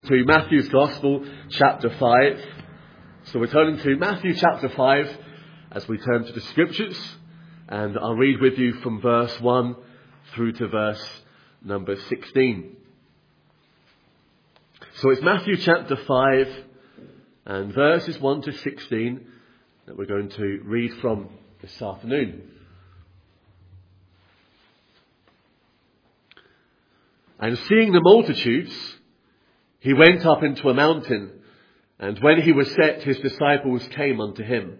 to Matthew's Gospel, chapter 5. So we're turning to Matthew chapter 5 as we turn to the Scriptures. And I'll read with you from verse 1 through to verse number 16. So it's Matthew chapter 5 and verses 1 to 16 that we're going to read from this afternoon. And seeing the multitudes, he went up into a mountain, and when he was set, his disciples came unto him.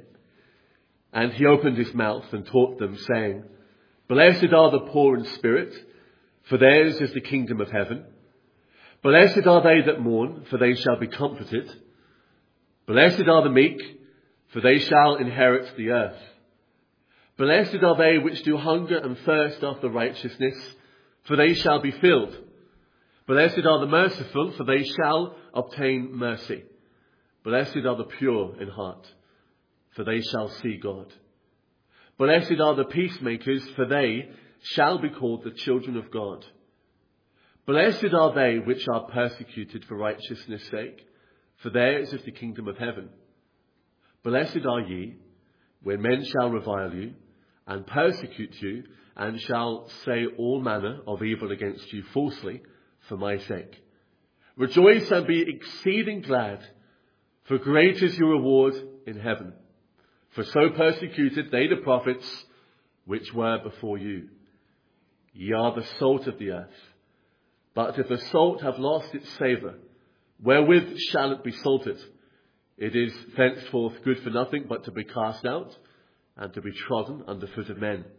And he opened his mouth and taught them, saying, Blessed are the poor in spirit, for theirs is the kingdom of heaven. Blessed are they that mourn, for they shall be comforted. Blessed are the meek, for they shall inherit the earth. Blessed are they which do hunger and thirst after righteousness, for they shall be filled. Blessed are the merciful, for they shall obtain mercy. Blessed are the pure in heart, for they shall see God. Blessed are the peacemakers, for they shall be called the children of God. Blessed are they which are persecuted for righteousness' sake, for theirs is the kingdom of heaven. Blessed are ye, when men shall revile you, and persecute you, and shall say all manner of evil against you falsely, for my sake. Rejoice and be exceeding glad, for great is your reward in heaven. For so persecuted they the prophets which were before you. Ye are the salt of the earth. But if the salt have lost its savour, wherewith shall it be salted? It is thenceforth good for nothing but to be cast out, and to be trodden under foot of men.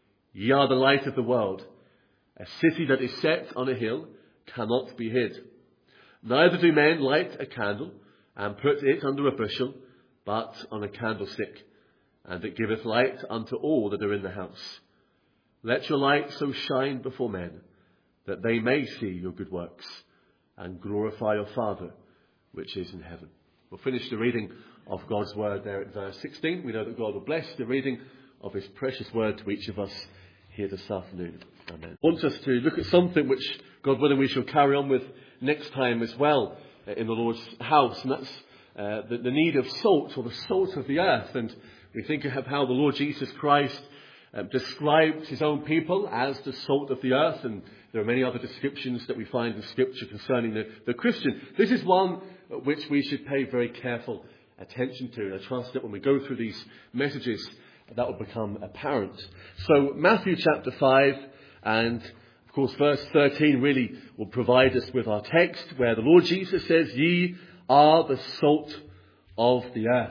Ye are the light of the world. A city that is set on a hill cannot be hid. Neither do men light a candle and put it under a bushel, but on a candlestick, and it giveth light unto all that are in the house. Let your light so shine before men, that they may see your good works, and glorify your Father which is in heaven. We'll finish the reading of God's word there at verse 16. We know that God will bless the reading of his precious word to each of us here this afternoon. Amen. I want us to look at something which, God willing, we shall carry on with next time as well in the Lord's house, and that's the need of salt, or the salt of the earth. And we think of how the Lord Jesus Christ described his own people as the salt of the earth, and there are many other descriptions that we find in Scripture concerning the Christian. This is one which we should pay very careful attention to, and I trust that when we go through these messages that will become apparent. So Matthew chapter 5, and of course verse 13 really will provide us with our text, where the Lord Jesus says, Ye are the salt of the earth.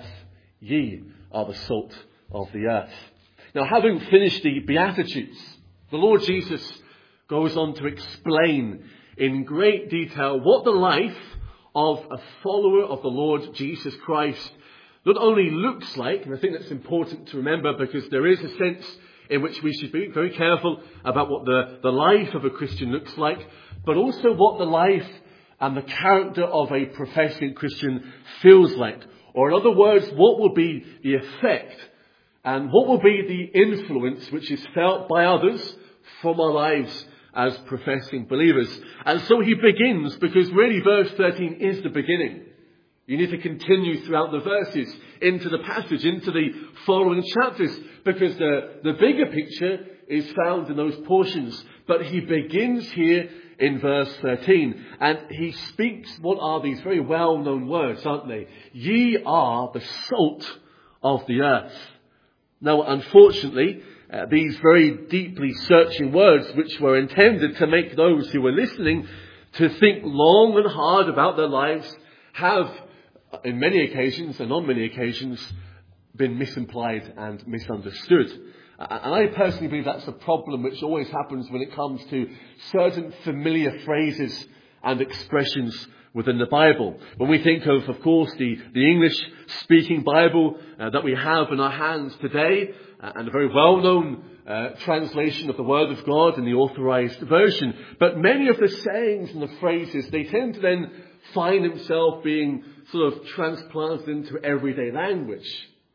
Ye are the salt of the earth. Now, having finished the Beatitudes, the Lord Jesus goes on to explain in great detail what the life of a follower of the Lord Jesus Christ not only looks like, and I think that's important to remember, because there is a sense in which we should be very careful about what the life of a Christian looks like, but also what the life and the character of a professing Christian feels like. Or in other words, what will be the effect and what will be the influence which is felt by others from our lives as professing believers. And so he begins, because really verse 13 is the beginning. You need to continue throughout the verses, into the passage, into the following chapters, because the bigger picture is found in those portions. But he begins here in verse 13, and he speaks what are these very well-known words, aren't they? Ye are the salt of the earth. Now, unfortunately, these very deeply searching words, which were intended to make those who were listening to think long and hard about their lives, have, in many occasions and on many occasions, been misimplied and misunderstood. And I personally believe that's a problem which always happens when it comes to certain familiar phrases and expressions within the Bible. When we think of course, the English-speaking Bible that we have in our hands today, and a very well-known translation of the Word of God in the Authorized Version. But many of the sayings and the phrases, they tend to then find themselves being sort of transplanted into everyday language.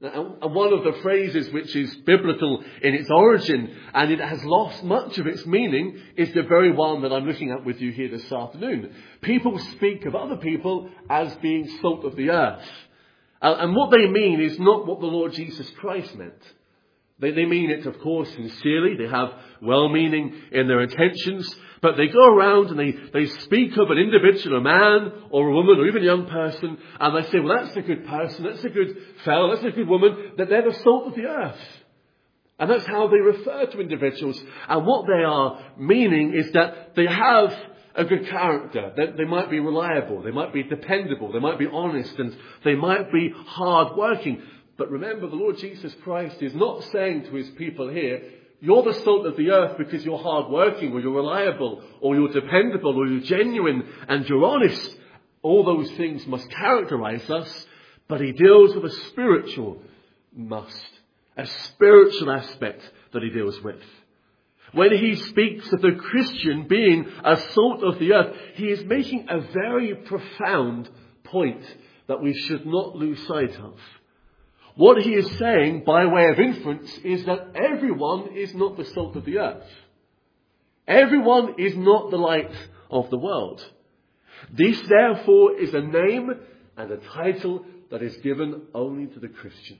And one of the phrases which is biblical in its origin, and it has lost much of its meaning, is the very one that I'm looking at with you here this afternoon. People speak of other people as being salt of the earth. And what they mean is not what the Lord Jesus Christ meant. They mean it, of course, sincerely. They have well-meaning in their intentions. But they go around and they speak of an individual, a man or a woman or even a young person, and they say, well, that's a good person, that's a good fellow, that's a good woman, that they're the salt of the earth. And that's how they refer to individuals. And what they are meaning is that they have a good character. They might be reliable, they might be dependable, they might be honest, and they might be hard-working. But remember, the Lord Jesus Christ is not saying to his people here, you're the salt of the earth because you're hard-working, or you're reliable, or you're dependable, or you're genuine, and you're honest. All those things must characterize us, but he deals with a spiritual aspect that he deals with. When he speaks of the Christian being a salt of the earth, he is making a very profound point that we should not lose sight of. What he is saying, by way of inference, is that everyone is not the salt of the earth. Everyone is not the light of the world. This, therefore, is a name and a title that is given only to the Christian.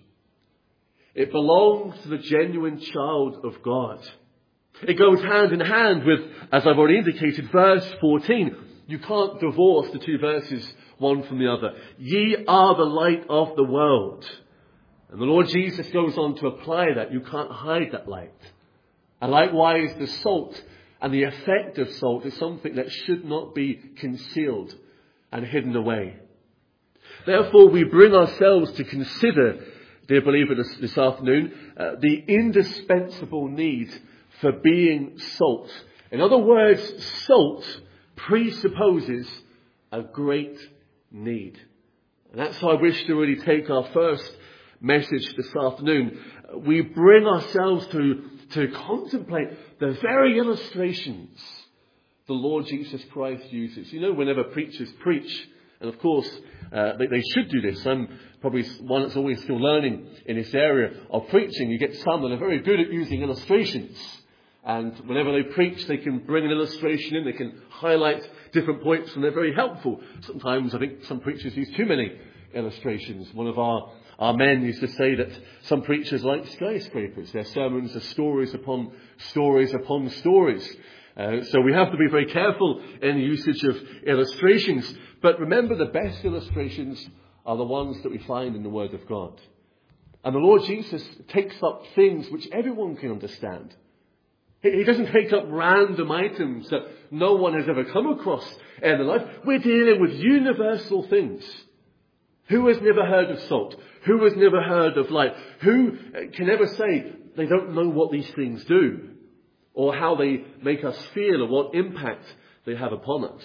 It belongs to the genuine child of God. It goes hand in hand with, as I've already indicated, verse 14. You can't divorce the two verses, one from the other. Ye are the light of the world. And the Lord Jesus goes on to apply that. You can't hide that light. And likewise, the salt and the effect of salt is something that should not be concealed and hidden away. Therefore, we bring ourselves to consider, dear believer, this afternoon, the indispensable need for being salt. In other words, salt presupposes a great need. And that's how I wish to really take our first message this afternoon. We bring ourselves to contemplate the very illustrations the Lord Jesus Christ uses. You know, whenever preachers preach, and of course they should do this. I'm probably one that's always still learning in this area of preaching. You get some that are very good at using illustrations. And whenever they preach, they can bring an illustration in, they can highlight different points, and they're very helpful. Sometimes I think some preachers use too many illustrations. One of our men used to say that some preachers like skyscrapers. Their sermons are stories upon stories upon stories. So we have to be very careful in the usage of illustrations. But remember, the best illustrations are the ones that we find in the Word of God. And the Lord Jesus takes up things which everyone can understand. He doesn't take up random items that no one has ever come across in their life. We're dealing with universal things. Who has never heard of salt? Who has never heard of light? Who can ever say they don't know what these things do? Or how they make us feel, or what impact they have upon us?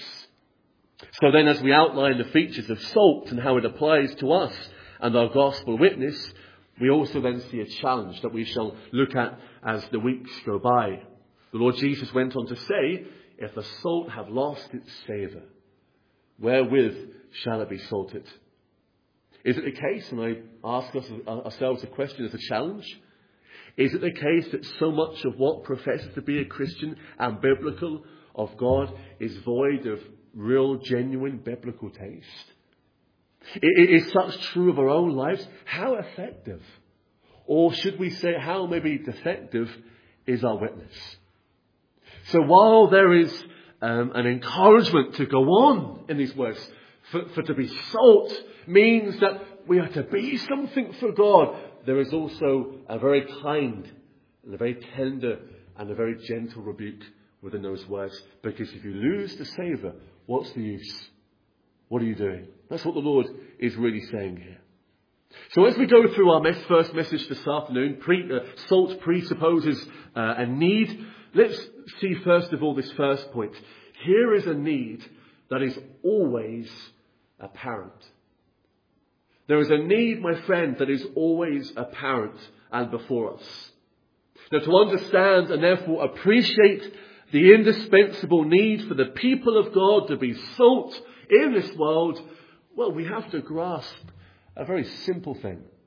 So then, as we outline the features of salt and how it applies to us and our gospel witness, we also then see a challenge that we shall look at as the weeks go by. The Lord Jesus went on to say, if the salt have lost its savour, wherewith shall it be salted? Is it the case, and I ask ourselves a question as a challenge, is it the case that so much of what professes to be a Christian and biblical of God is void of real, genuine biblical taste? Is such true of our own lives? How effective, or should we say how maybe defective, is our witness? So while there is an encouragement to go on in these words, for to be salt means that we are to be something for God, there is also a very kind and a very tender and a very gentle rebuke within those words. Because if you lose the savour, what's the use? What are you doing? That's what the Lord is really saying here. So as we go through our first message this afternoon, salt presupposes a need. Let's see first of all this first point. Here is a need that is always apparent. There is a need, my friend, that is always apparent and before us. Now, to understand and therefore appreciate the indispensable need for the people of God to be salt in this world, well, we have to grasp a very simple thing.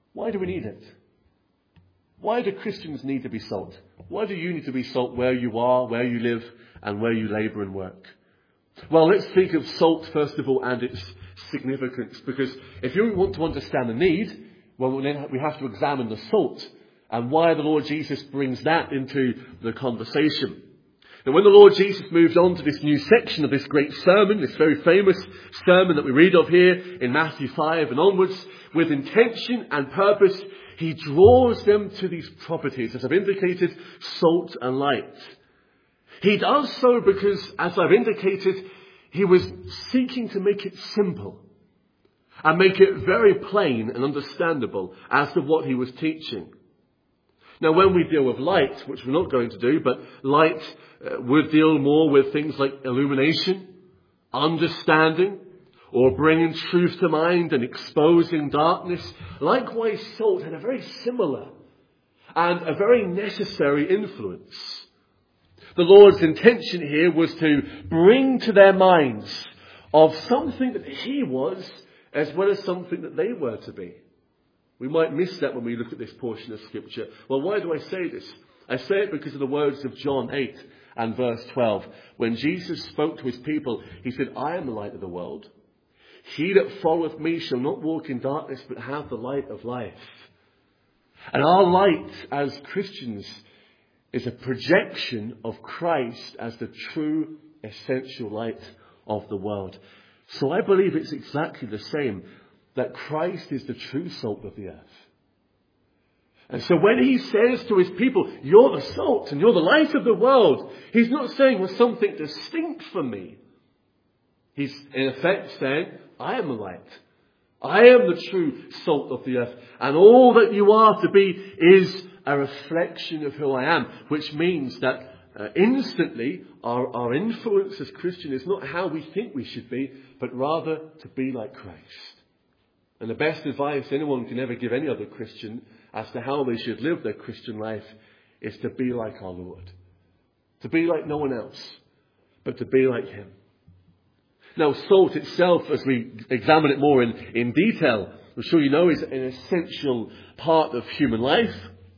Why do we need it? Why do Christians need to be salt? Why do you need to be salt where you are, where you live, and where you labour and work? Well, let's think of salt first of all and its significance, because if you want to understand the need, well, then we have to examine the salt and why the Lord Jesus brings that into the conversation. Now, when the Lord Jesus moved on to this new section of this great sermon, this very famous sermon that we read of here in Matthew 5 and onwards, with intention and purpose, he draws them to these properties, as I've indicated, salt and light. He does so because, as I've indicated, he was seeking to make it simple and make it very plain and understandable as to what he was teaching. Now, when we deal with light, which we're not going to do, but light would deal more with things like illumination, understanding, or bringing truth to mind and exposing darkness. Likewise, salt had a very similar and a very necessary influence. The Lord's intention here was to bring to their minds of something that he was, as well as something that they were to be. We might miss that when we look at this portion of Scripture. Well, why do I say this? I say it because of the words of John 8 and verse 12. When Jesus spoke to his people, he said, I am the light of the world. He that followeth me shall not walk in darkness, but have the light of life. And our light as Christians is a projection of Christ as the true essential light of the world. So I believe it's exactly the same, that Christ is the true salt of the earth. And so when he says to his people, you're the salt and you're the light of the world, he's not saying, well, something distinct from me. He's in effect saying, I am the light. I am the true salt of the earth. And all that you are to be is a reflection of who I am. Which means that instantly our influence as Christian is not how we think we should be, but rather to be like Christ. And the best advice anyone can ever give any other Christian as to how they should live their Christian life is to be like our Lord. To be like no one else, but to be like him. Now, salt itself, as we examine it more in detail, I'm sure you know, is an essential part of human life.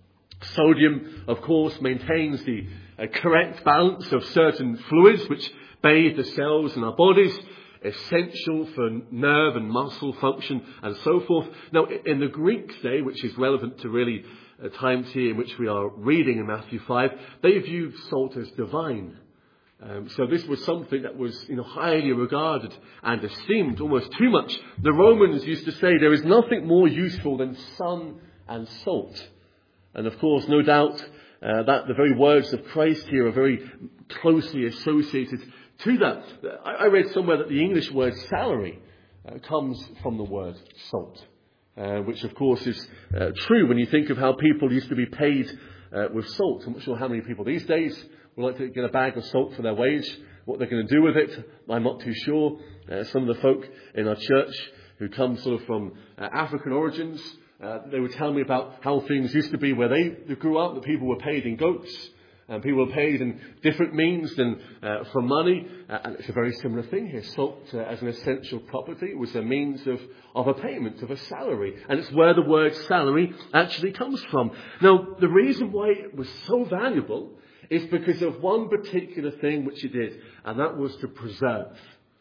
Sodium, of course, maintains the correct balance of certain fluids which bathe the cells in our bodies, essential for nerve and muscle function and so forth. Now, in the Greek day, which is relevant to really times here in which we are reading in Matthew 5, they viewed salt as divine. So this was something that was highly regarded and esteemed, almost too much. The Romans used to say there is nothing more useful than sun and salt. And of course, no doubt that the very words of Christ here are very closely associated to that. I read somewhere that the English word salary comes from the word salt, which of course is true when you think of how people used to be paid with salt. I'm not sure how many people these days would like to get a bag of salt for their wage. What they're going to do with it, I'm not too sure. Some of the folk in our church who come sort of from African origins, they would tell me about how things used to be where they grew up, that people were paid in goats. And people were paid in different means than for money. And it's a very similar thing here. Salt as an essential property was a means of a payment, of a salary. And it's where the word salary actually comes from. Now, the reason why it was so valuable is because of one particular thing which it did. And that was to preserve.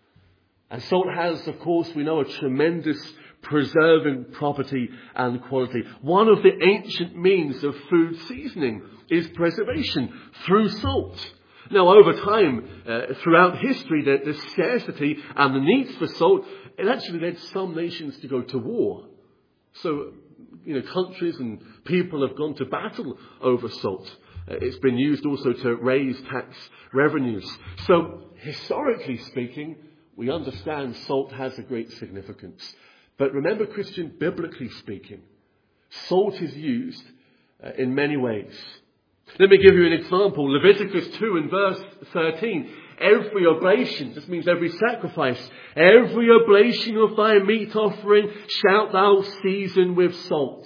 And salt has, of course, we know, a tremendous preserving property and quality. One of the ancient means of food seasoning is preservation through salt. Now, over time, throughout history, the scarcity and the needs for salt, it actually led some nations to go to war. So, countries and people have gone to battle over salt. It's been used also to raise tax revenues. So, historically speaking, we understand salt has a great significance. But remember, Christian, biblically speaking, salt is used in many ways. Let me give you an example. Leviticus 2 and verse 13. Every oblation, this means every sacrifice, every oblation of thy meat offering shalt thou season with salt.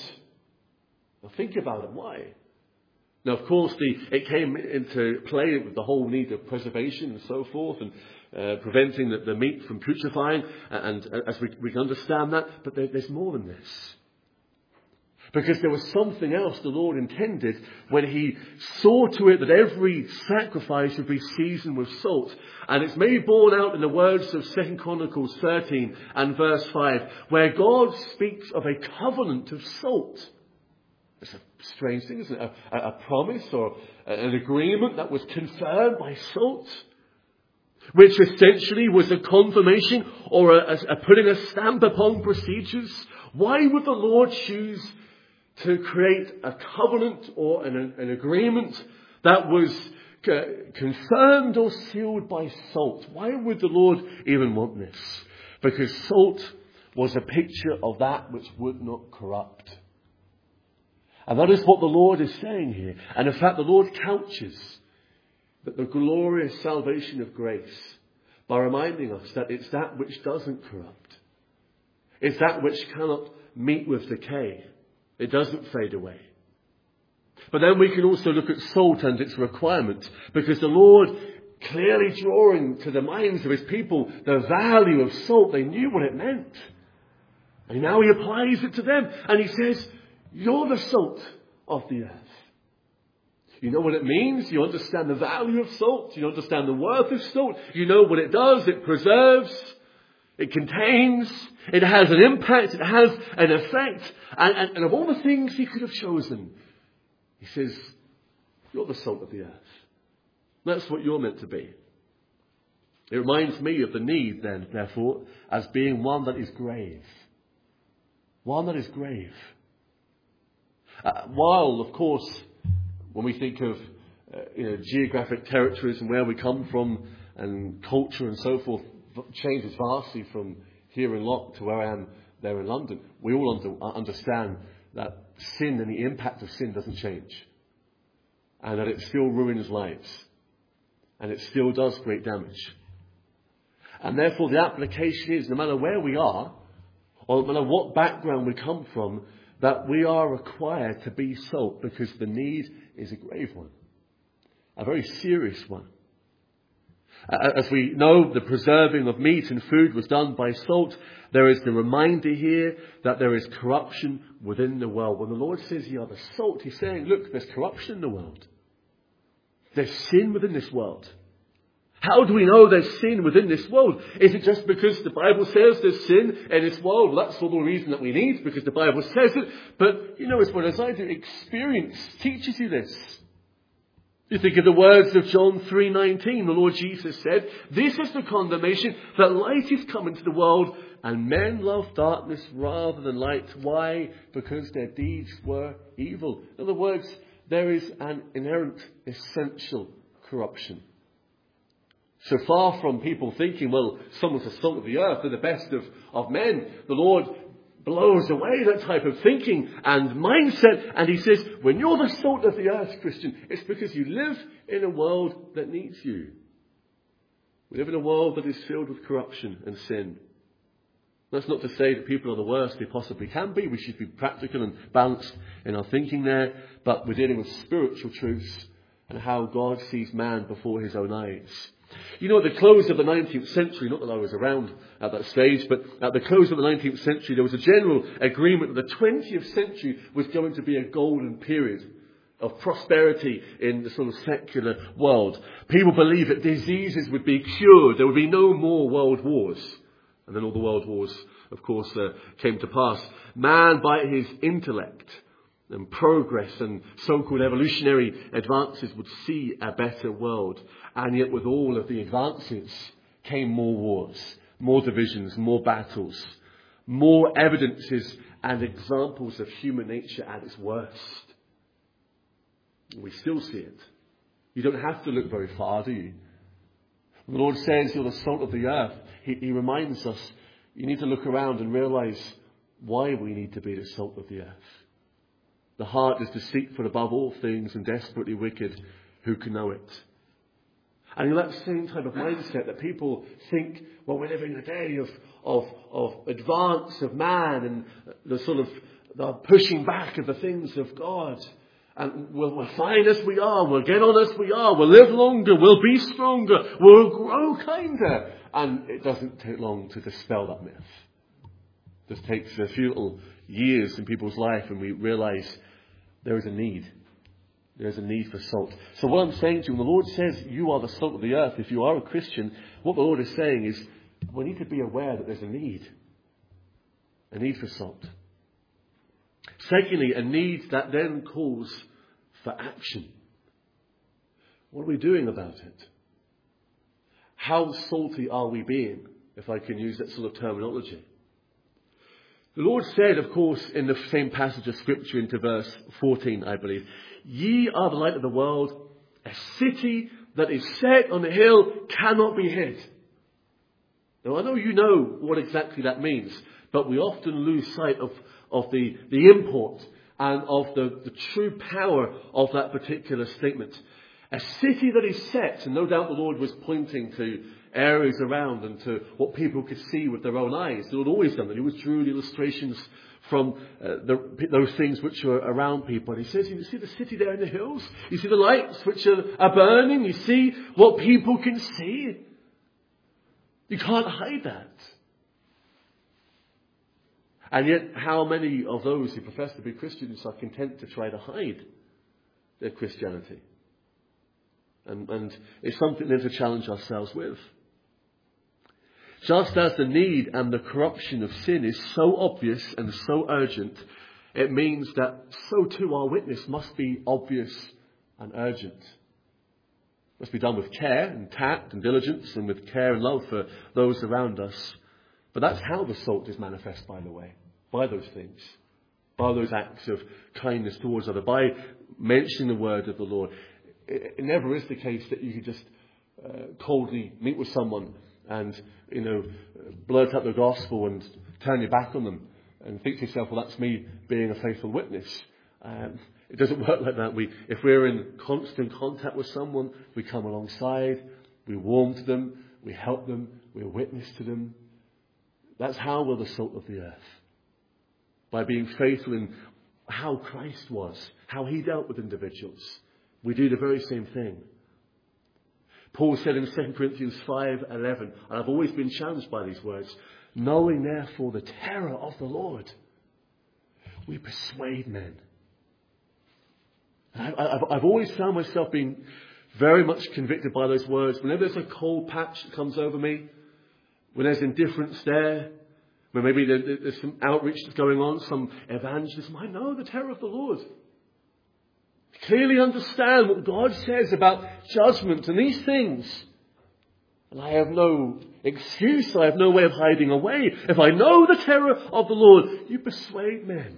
Now think about it. Why? Now, of course, it came into play with the whole need of preservation and so forth, and preventing the meat from putrefying, and as we can understand that, but there's more than this. Because there was something else the Lord intended when he saw to it that every sacrifice would be seasoned with salt. And it's maybe borne out in the words of 2 Chronicles 13 and verse 5, where God speaks of a covenant of salt. It's a strange thing, isn't it? A promise or an agreement that was confirmed by salt, which essentially was a confirmation or a putting a stamp upon procedures. Why would the Lord choose to create a covenant or an agreement that was confirmed or sealed by salt? Why would the Lord even want this? Because salt was a picture of that which would not corrupt. And that is what the Lord is saying here. And in fact, the Lord couches that the glorious salvation of grace by reminding us that it's that which doesn't corrupt. It's that which cannot meet with decay. It doesn't fade away. But then we can also look at salt and its requirements, because the Lord, clearly drawing to the minds of his people the value of salt, they knew what it meant. And now he applies it to them. And he says, you're the salt of the earth. You know what it means. You understand the value of salt. You understand the worth of salt. You know what it does. It preserves. It contains. It has an impact. It has an effect. And of all the things he could have chosen, he says, you're the salt of the earth. That's what you're meant to be. It reminds me of the need then, therefore, as being one that is grave. One that is grave. While, of course, when we think of geographic territories and where we come from and culture and so forth changes vastly from here in Lock to where I am there in London, we all understand that sin and the impact of sin doesn't change. And that it still ruins lives. And it still does great damage. And therefore the application is, no matter where we are, or no matter what background we come from, that we are required to be salt, because the need is a grave one. A very serious one. As we know, the preserving of meat and food was done by salt. There is the reminder here that there is corruption within the world. When the Lord says you are the salt, he's saying, look, there's corruption in the world. There's sin within this world. How do we know there's sin within this world? Is it just because the Bible says there's sin in this world? Well, that's all the reason that we need, because the Bible says it. But, as well as I do, experience teaches you this. You think of the words of John 3:19. The Lord Jesus said, this is the condemnation, that light is come into the world, and men love darkness rather than light. Why? Because their deeds were evil. In other words, there is an inherent, essential corruption. So far from people thinking, well, someone's the salt of the earth, they're the best of men, the Lord blows away that type of thinking and mindset. And he says, when you're the salt of the earth, Christian, it's because you live in a world that needs you. We live in a world that is filled with corruption and sin. That's not to say that people are the worst they possibly can be. We should be practical and balanced in our thinking there. But we're dealing with spiritual truths and how God sees man before his own eyes. At the close of the 19th century, not that I was around at that stage, but at the close of the 19th century, there was a general agreement that the 20th century was going to be a golden period of prosperity in the sort of secular world. People believed that diseases would be cured. There would be no more world wars. And then all the world wars, of course, came to pass. Man, by his intellect and progress and so-called evolutionary advances, would see a better world. And yet with all of the advances came more wars, more divisions, more battles, more evidences and examples of human nature at its worst. We still see it. You don't have to look very far, do you? The Lord says you're the salt of the earth. He reminds us, you need to look around and realize why we need to be the salt of the earth. The heart is deceitful above all things and desperately wicked. Who can know it? And in that same type of mindset that people think, well, we're living in a day of advance of man and the sort of the pushing back of the things of God. And we'll fine as we are, we'll get on as we are, we'll live longer, we'll be stronger, we'll grow kinder. And it doesn't take long to dispel that myth. Just takes a few little years in people's life and we realize there is a need. There's a need for salt. So what I'm saying to you, when the Lord says you are the salt of the earth, if you are a Christian, what the Lord is saying is we need to be aware that there's a need for salt. Secondly, a need that then calls for action. What are we doing about it? How salty are we being, if I can use that sort of terminology? The Lord said, of course, in the same passage of Scripture into verse 14, I believe, ye are the light of the world. A city that is set on a hill cannot be hid. Now, I know you know what exactly that means, but we often lose sight of the import and of the true power of that particular statement. A city that is set, and no doubt the Lord was pointing to areas around and to what people could see with their own eyes. The Lord always done that. He always drew the illustrations from those things which were around people. And he says, you see the city there in the hills? You see the lights which are burning? You see what people can see? You can't hide that. And yet, how many of those who profess to be Christians are content to try to hide their Christianity? And it's something then to challenge ourselves with. Just as the need and the corruption of sin is so obvious and so urgent, it means that so too our witness must be obvious and urgent. It must be done with care and tact and diligence and with care and love for those around us. But that's how the salt is manifest, by the way, by those things, by those acts of kindness towards others, by mentioning the word of the Lord. It never is the case that you could just coldly meet with someone and, blurt out the gospel and turn your back on them and think to yourself, well, that's me being a faithful witness. It doesn't work like that. If we're in constant contact with someone, we come alongside, we warm to them, we help them, we witness to them. That's how we're the salt of the earth. By being faithful in how Christ was, how he dealt with individuals. We do the very same thing. Paul said in 2 Corinthians 5:11, and I've always been challenged by these words, knowing therefore the terror of the Lord, we persuade men. And I've always found myself being very much convicted by those words. Whenever there's a cold patch that comes over me, when there's indifference there, when maybe there's some outreach that's going on, some evangelism, I know the terror of the Lord. Clearly understand what God says about judgment and these things. And I have no excuse, I have no way of hiding away. If I know the terror of the Lord, you persuade men.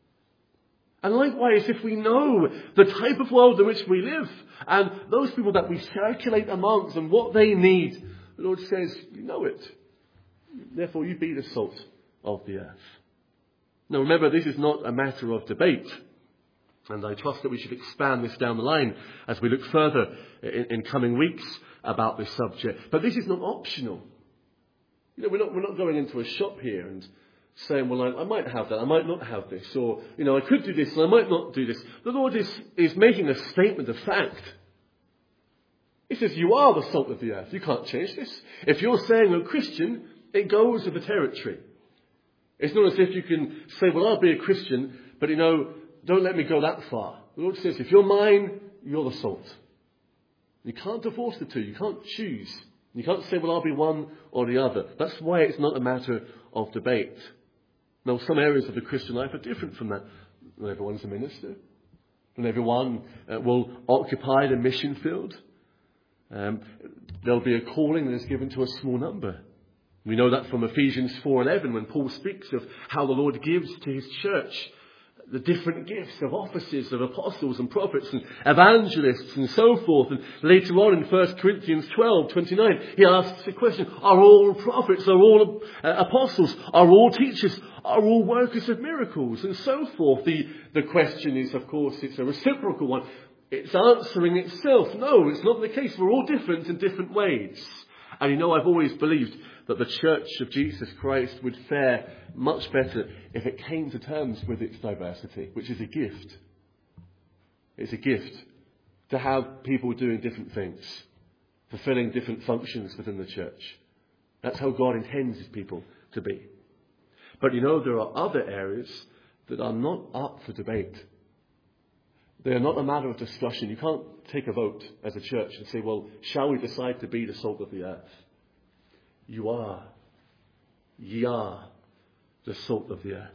And likewise, if we know the type of world in which we live and those people that we circulate amongst and what they need, the Lord says, you know it. Therefore, you be the salt of the earth. Now remember, this is not a matter of debate. And I trust that we should expand this down the line as we look further in coming weeks about this subject. But this is not optional. We're not going into a shop here and saying, well, I might have that, I might not have this. Or, I could do this and I might not do this. The Lord is making a statement of fact. He says, you are the salt of the earth. You can't change this. If you're saying you're a Christian, it goes with the territory. It's not as if you can say, well, I'll be a Christian, but don't let me go that far. The Lord says, if you're mine, you're the salt. You can't divorce the two. You can't choose. You can't say, well, I'll be one or the other. That's why it's not a matter of debate. Now, some areas of the Christian life are different from that. Not everyone's a minister. Not everyone will occupy the mission field. There'll be a calling that is given to a small number. We know that from Ephesians 4:11 when Paul speaks of how the Lord gives to his church the different gifts of offices of apostles and prophets and evangelists and so forth. And later on in 1 Corinthians 12:29, he asks the question, are all prophets, are all apostles, are all teachers, are all workers of miracles, and so forth. The question is, of course, it's a reciprocal one. It's answering itself. No, it's not the case. We're all different in different ways. And I've always believed that the Church of Jesus Christ would fare much better if it came to terms with its diversity, which is a gift. It's a gift to have people doing different things, fulfilling different functions within the church. That's how God intends his people to be. But there are other areas that are not up for debate. They are not a matter of discussion. You can't take a vote as a church and say, well, shall we decide to be the salt of the earth? You are. Ye are the salt of the earth.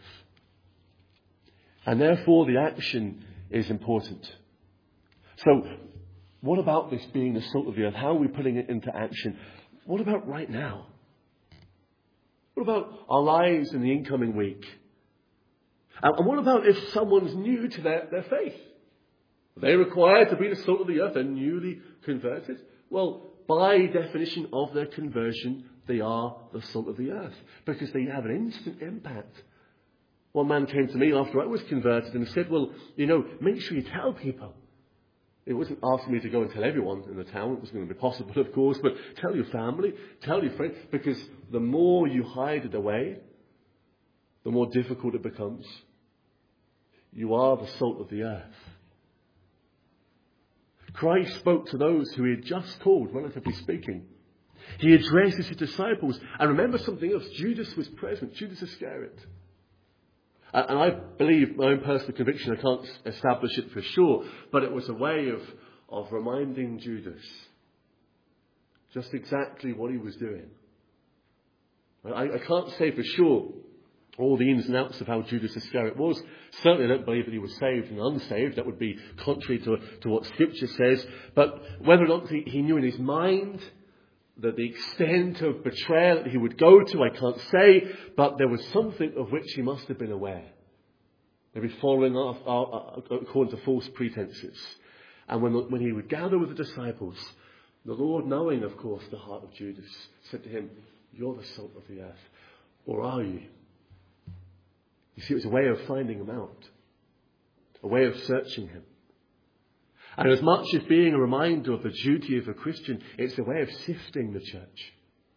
And therefore the action is important. So, what about this being the salt of the earth? How are we putting it into action? What about right now? What about our lives in the incoming week? And what about if someone's new to their faith? Are they required to be the salt of the earth? They're newly converted? Well, by definition of their conversion, they are the salt of the earth. Because they have an instant impact. One man came to me after I was converted and said, well, make sure you tell people. It wasn't asking me to go and tell everyone in the town. It wasn't going to be possible, of course. But tell your family, tell your friends. Because the more you hide it away, the more difficult it becomes. You are the salt of the earth. Christ spoke to those who he had just called, relatively speaking. He addresses his disciples. And remember something else. Judas was present. Judas Iscariot. And I believe, my own personal conviction, I can't establish it for sure, but it was a way of reminding Judas just exactly what he was doing. I can't say for sure all the ins and outs of how Judas Iscariot was. Certainly I don't believe that he was saved and unsaved. That would be contrary to what Scripture says. But whether or not he knew in his mind that the extent of betrayal that he would go to, I can't say, but there was something of which he must have been aware. Maybe following off according to false pretenses. And when he would gather with the disciples, the Lord, knowing, of course, the heart of Judas, said to him, you're the salt of the earth. Or are you? You see, it was a way of finding him out. A way of searching him. And as much as being a reminder of the duty of a Christian, it's a way of sifting the church.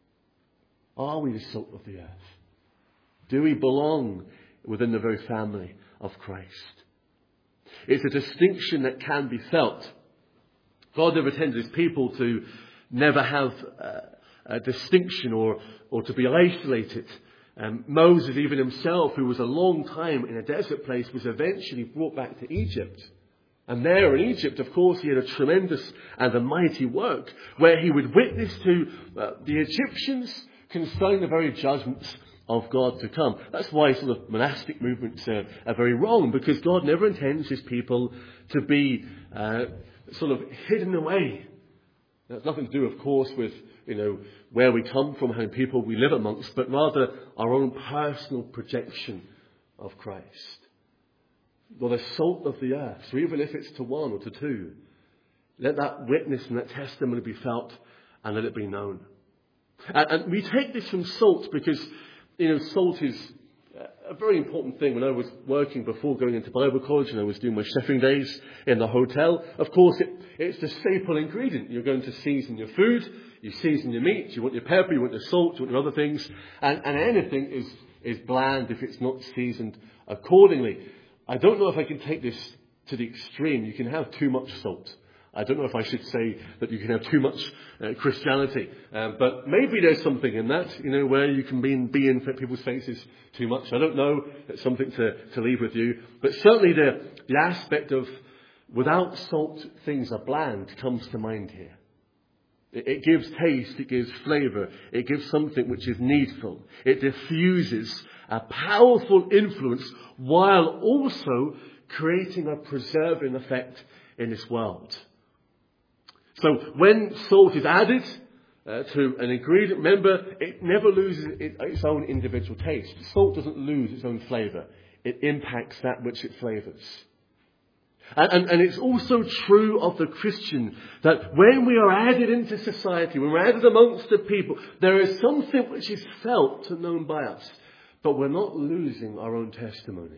Are we the salt of the earth? Do we belong within the very family of Christ? It's a distinction that can be felt. God never intended his people to never have a distinction or to be isolated. Moses, even himself, who was a long time in a desert place, was eventually brought back to Egypt. And there in Egypt, of course, he had a tremendous and a mighty work where he would witness to the Egyptians concerning the very judgments of God to come. That's why sort of monastic movements are very wrong, because God never intends his people to be sort of hidden away. That's nothing to do, of course, with where we come from, how many people we live amongst, but rather our own personal projection of Christ. Well, the salt of the earth. So even if it's to one or to two, let that witness and that testimony be felt and let it be known. And we take this from salt because, salt is a very important thing. When I was working before going into Bible college and I was doing my chefing days in the hotel, of course, it's the staple ingredient. You're going to season your food, you season your meat, you want your pepper, you want your salt, you want your other things, and anything is bland if it's not seasoned accordingly. I don't know if I can take this to the extreme. You can have too much salt. I don't know if I should say that you can have too much Christianity. But maybe there's something in that, where you can be in people's faces too much. I don't know. It's something to leave with you. But certainly the aspect of without salt things are bland comes to mind here. It gives taste, it gives flavour, it gives something which is needful. It diffuses a powerful influence while also creating a preserving effect in this world. So when salt is added to an ingredient, remember, it never loses its own individual taste. Salt doesn't lose its own flavour. It impacts that which it flavours. And it's also true of the Christian that when we are added into society, when we're added amongst the people, there is something which is felt and known by us. But we're not losing our own testimony.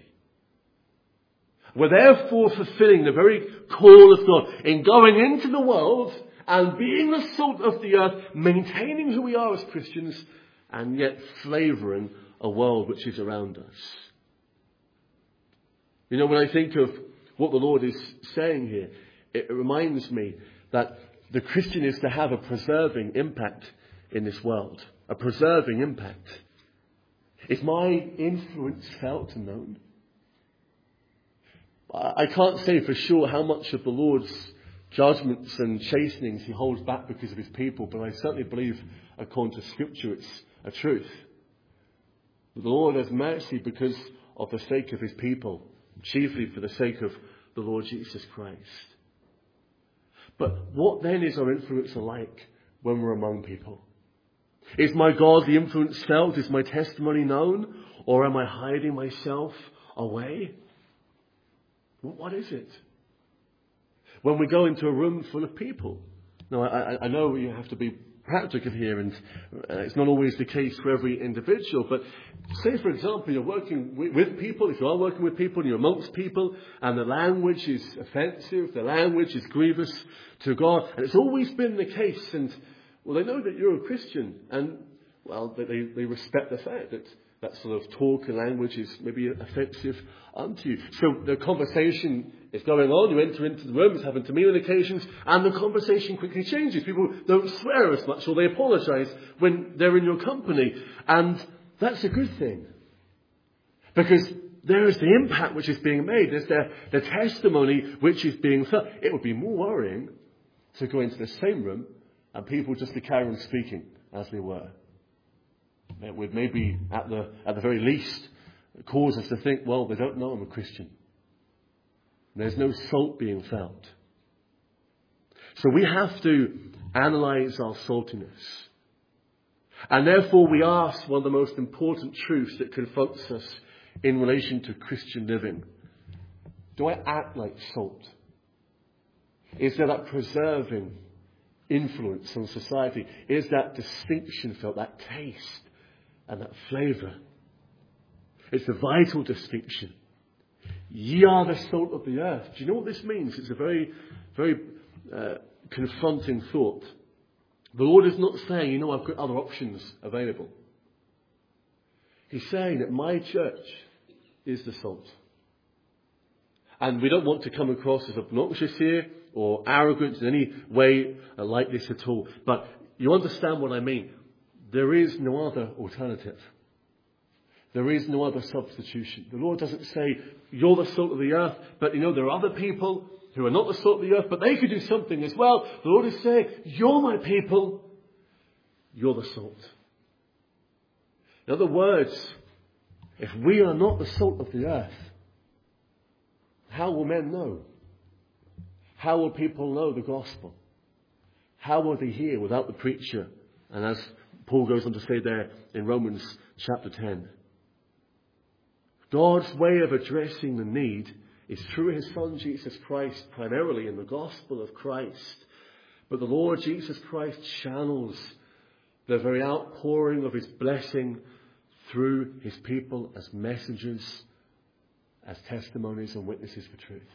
We're therefore fulfilling the very call of God in going into the world and being the salt of the earth, maintaining who we are as Christians, and yet flavouring a world which is around us. When I think of what the Lord is saying here, it reminds me that the Christian is to have a preserving impact in this world. A preserving impact. Is my influence felt and known? I can't say for sure how much of the Lord's judgments and chastenings he holds back because of his people, but I certainly believe, according to Scripture, it's a truth. The Lord has mercy because of the sake of his people, chiefly for the sake of the Lord Jesus Christ. But what then is our influence like when we're among people? Is my godly influence felt? Is my testimony known? Or am I hiding myself away? What is it? When we go into a room full of people. Now, I know you have to be practical here, and it's not always the case for every individual, but say, for example, you're working with people. If you are working with people and you're amongst people, and the language is offensive, the language is grievous to God, and it's always been the case, and, well, they know that you're a Christian, and, well, they respect the fact that that sort of talk and language is maybe offensive unto you. So the conversation is going on. You enter into the room. It's happened to me on occasions. And the conversation quickly changes. People don't swear as much, or they apologise when they're in your company. And that's a good thing. Because there is the impact which is being made. There's the testimony which is being felt. It would be more worrying to go into the same room and people just to carry on speaking as they were. It would maybe, at the very least, cause us to think, well, they don't know I'm a Christian. There's no salt being felt. So we have to analyse our saltiness. And therefore we ask one of the most important truths that confronts us in relation to Christian living. Do I act like salt? Is there that preserving influence on society? Is that distinction felt, that taste and that flavour? It's a vital distinction. Ye are the salt of the earth. Do you know what this means? It's a very, very confronting thought. The Lord is not saying, I've got other options available. He's saying that my church is the salt. And we don't want to come across as obnoxious here or arrogant in any way like this at all. But you understand what I mean. There is no other alternative. There is no other substitution. The Lord doesn't say, you're the salt of the earth, but there are other people who are not the salt of the earth, but they could do something as well. The Lord is saying, you're my people, you're the salt. In other words, if we are not the salt of the earth, how will men know? How will people know the gospel? How will they hear without the preacher? And as Paul goes on to say there in Romans chapter 10. God's way of addressing the need is through his Son Jesus Christ, primarily in the gospel of Christ. But the Lord Jesus Christ channels the very outpouring of his blessing through his people as messengers, as testimonies and witnesses for truth.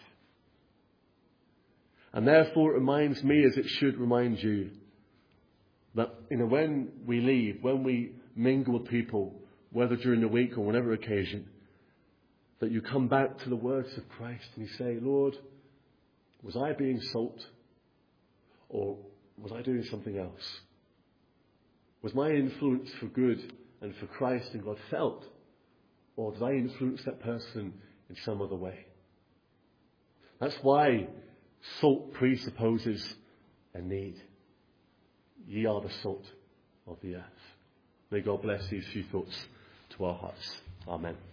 And therefore it reminds me, as it should remind you, that when we leave, when we mingle with people, whether during the week or whatever occasion, that you come back to the words of Christ and you say, Lord, was I being salt, or was I doing something else? Was my influence for good and for Christ and God felt, or did I influence that person in some other way? That's why salt presupposes a need. Ye are the salt of the earth. May God bless these few thoughts to our hearts. Amen.